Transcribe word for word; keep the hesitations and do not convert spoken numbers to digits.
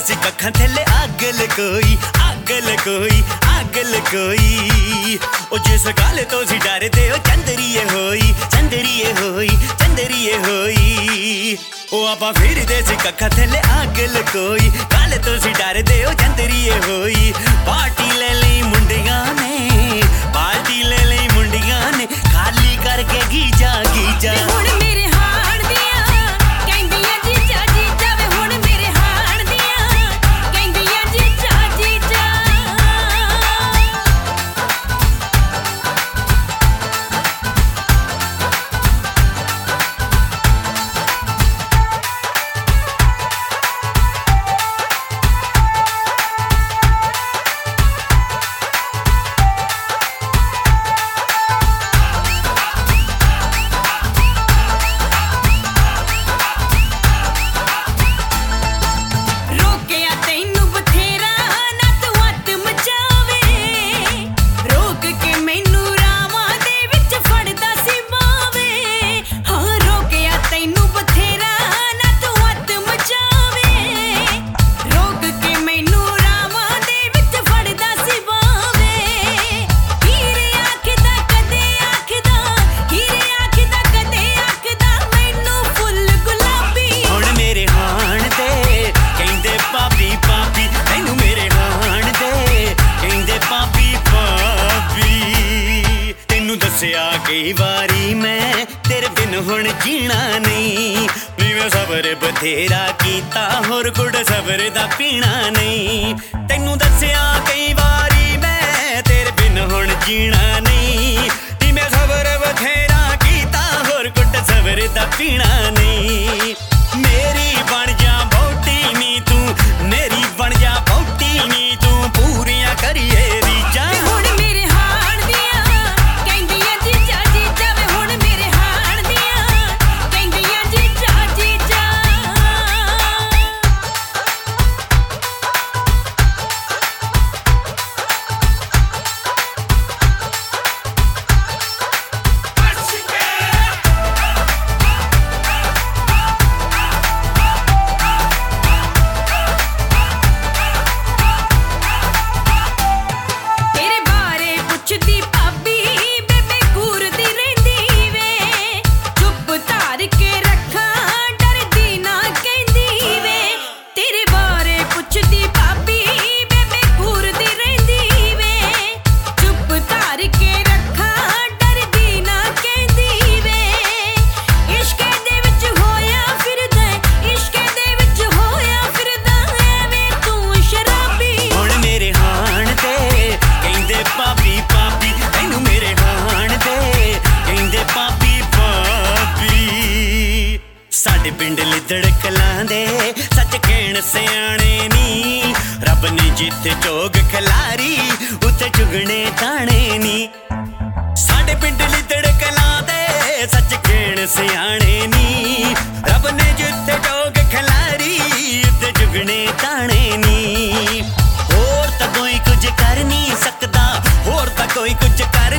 सी कखां थल्ले अग लकोई अग लकोई अग लकोई ओ जिस गल तो सी डरदे ओ चंदरीए होई चंदरीए होई चंदरीए होई ओ आपां फिरदे सी कखां थल्ले अग लकोई गल तो सी डरदे ओ चंदरीए होई पार्टी ले लई मुंडियां ने पार्टी ले लई मुंडियां ने खाली करके गीजा गीजा कई बारी मैं तेरे बिन हुण जीना नहीं मैं सबर बथेरा कीता होर गुड़ सबर दा पीना नहीं तैनू दस्सिया कई बारी मैं तेरे बिन हुण जीना नहीं मैं सबर बथेरा कीता होर गुड़ सबर दा पीना नहीं मेरी बन जा बौटी नी तू मेरी बन जा बौटी नी तू पूरियां करिए रीजा पिंड लिदड़ कलां दे सच कहण सियाणे नी रब ने जिथे चोग खलारी उत्थे चुगने ताणे नी साडे पिंड लिदड़ कलां दे सच कहण सियाणे नी रब ने जिथे चोग खलारी उत्थे चुगने ताणे नी होर तां कोई कुछ कर नहीं सकदा होर तां कोई कुछ कर